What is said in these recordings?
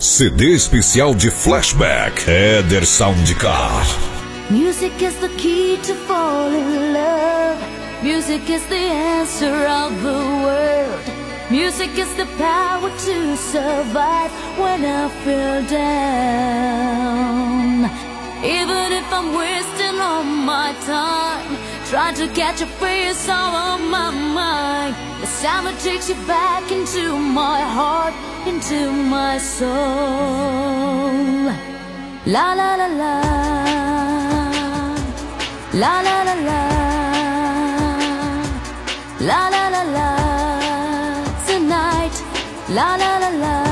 CD especial de Flashback, Éder Soundcar. Music is the key to fall in love. Music is the answer of the world. Music is the power to survive when I feel down. Even if I'm wasting all my time trying to catch a face out of my mind, the sound that takes you back into my heart, into my soul. La la la la, la la la la, la la la la, tonight, la la la la.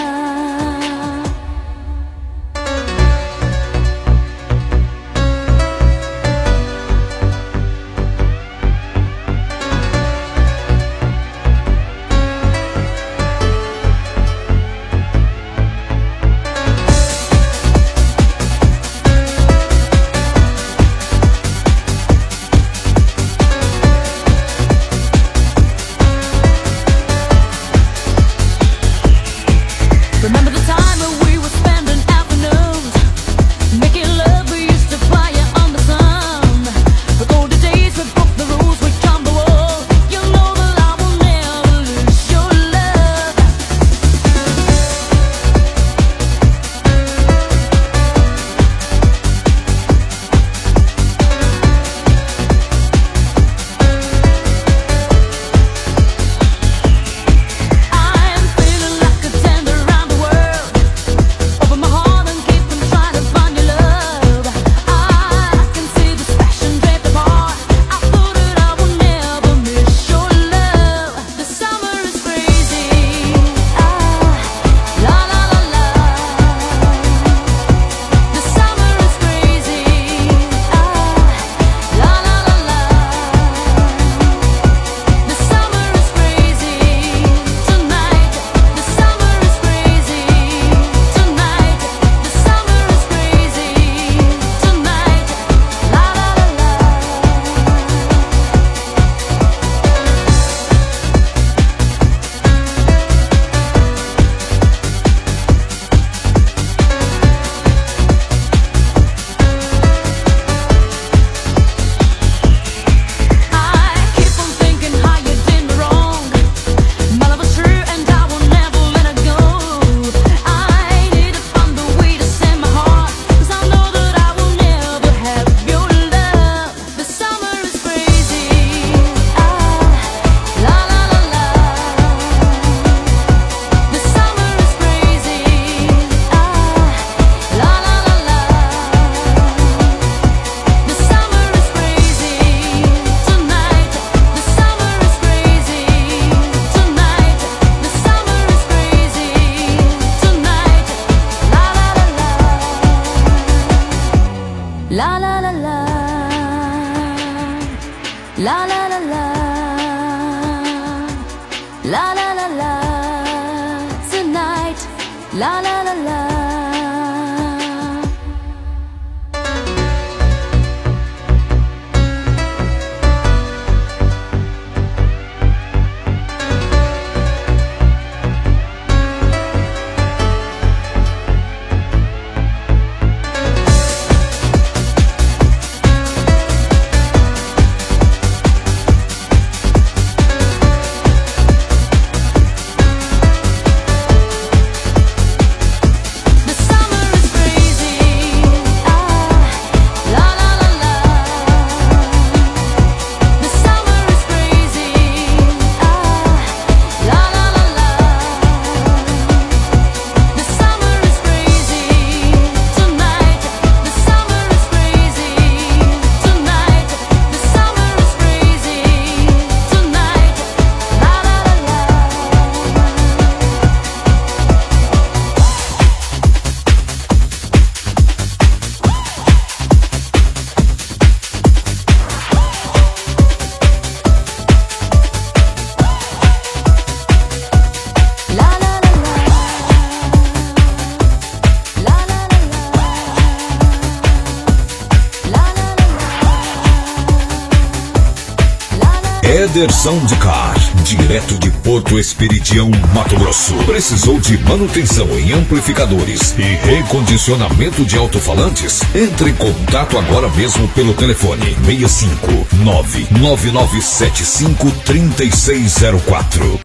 Remember the time when we were spending afternoons making love, we used to fly it on the sun. The golden days, we broke the rules, we climbed the wall. You know that I will never lose your love. I'm feeling like a tender around the world. Open my heart and keep on trying to find your love. I can see this passion draped apart. I thought that I would never miss your love. The summer is crazy. La la la la. The summer is crazy. La la la la. The summer is crazy tonight. The summer is crazy tonight. The summer is crazy tonight. La la la la. I keep on thinking how you did me wrong. My love was true and I will never let it go. I need to find a way to send my heart, 'cause I know that I will never have your love. The summer is crazy. La la la la. The summer is crazy. La la la la. The summer is crazy tonight. The summer is crazy tonight. The summer is crazy tonight. La la la la. La la la la. La la la la. La la la la. Tonight. La la la la. The summer is crazy. La la la la. The summer is crazy. La la la la. The summer is crazy tonight. The summer is crazy tonight. The summer is crazy tonight. La la la la. La la la la. La la la la. La la la la. La la. Éder Soundcar, direto de Porto Esperidião, Mato Grosso. Precisou de manutenção em amplificadores e recondicionamento de alto-falantes? Entre em contato agora mesmo pelo telefone 65 99975 3604.